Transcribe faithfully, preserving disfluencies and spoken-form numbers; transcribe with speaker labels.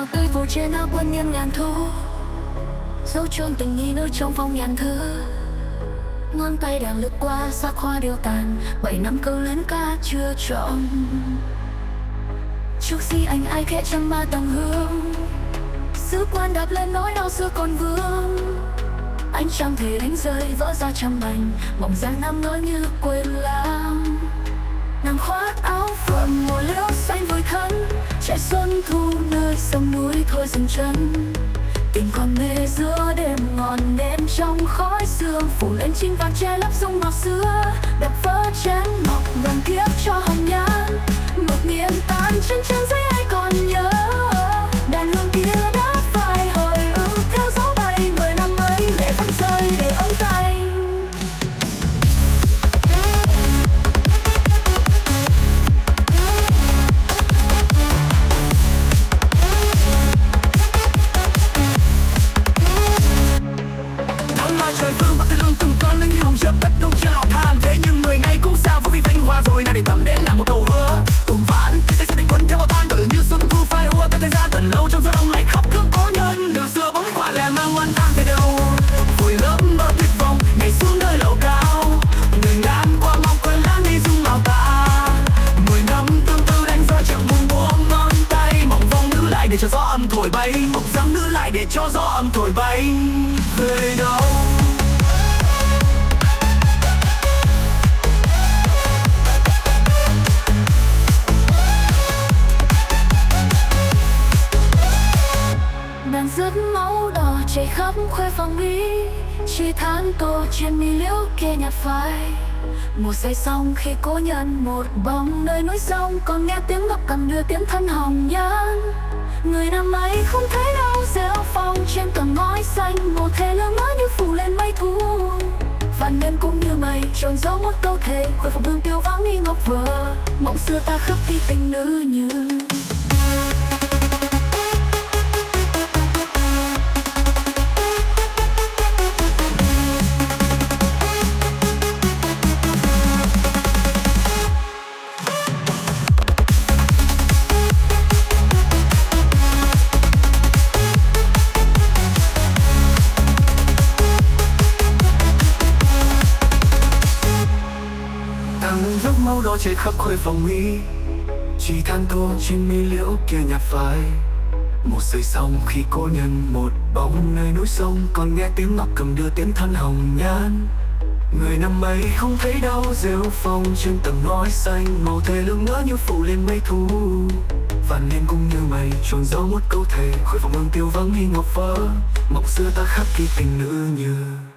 Speaker 1: hoa tươi phủ trên áo quân nhân ngàn thu, dấu chôn tình nghi nơi trong phong ngàn thư. Ngón tay đèn lướt qua sắc hoa điêu tàn, bảy năm câu lớn ca chưa trọn. Chúc gì anh ai khẽ trăm ba tầng hương, sứ quan đạp lên nỗi đau xưa còn vương. Anh chẳng thể đánh rơi vỡ ra trăm mảnh, mộng giang năm nỗi như quên lãng. Nàng khoác áo phượng mùa liễu xanh vui thân, chạy xuân thu nơi sông núi thôi dừng chân. Tình còn mê giữa đêm ngọn nến trong khói sương, phủ lên chinh vàng che lấp dung màu xưa. Đập vỡ chén ngọc vàng kiếp cho hồng nhan, một miền tan chân chân giấy ai còn nhớ. Đàn hương kia đã phai hồi ức theo gió bay, mười năm ấy lệ vẫn rơi để ấm tay.
Speaker 2: Thế nhưng người ngày cũng sao vô vì vinh hoa rồi nay để tầm đến là một câu hứa cùng vãn thế sẽ định quân theo vào tan tự như xuân thu phai hua theo thời gian tận lâu trong gió đông lại khóc thương cố nhân đường xưa bóng qua lẻ mang ngoan tan về đâu vùi lấp mơ tuyệt vọng ngày xuống nơi lầu cao người ngàn qua mong quên lãng đi dung màu ta mười năm tương tư đánh rơi chẳng buông buông ngón tay mộng vong nữ lại để cho gió âm thổi bay mộng dáng nữ lại để cho gió âm thổi bay về đâu.
Speaker 1: Rớt máu đỏ chảy khắp khuê phòng ý, chỉ than tô trên mi liễu kia nhạt phai. Một say xong khi cố nhân một bóng nơi núi sông, còn nghe tiếng ngọc cầm đưa tiếng thân hồng nhan. Người năm ấy không thấy đâu rêu phong trên tầng ngói xanh, một thề lương ngỡ như phủ lên mây thu. Vạn đêm cũng như mây tròn dấu một câu thề, khuê phòng hương tiêu vắng nghi ngọc vờ, mộng xưa ta khắc ghi tình nữ như.
Speaker 2: Giấc máu đỏ chạy khắp khuê phòng mi, chỉ than tô trên mi liễu kia nhạt phai. Một giây xong khi cố nhân một bóng nơi núi sông, còn nghe tiếng ngọc cầm đưa tiếng thân hồng nhan. Người năm ấy không thấy đâu rêu phong trên tầng ngói xanh, màu thề lương ngỡ như phủ lên mây thu. Vạn đêm cũng như mây tròn dấu một câu thề, khuê phòng hương tiêu vắng nghi ngọc vỡ, mộng xưa ta khắc ghi tình nữ như.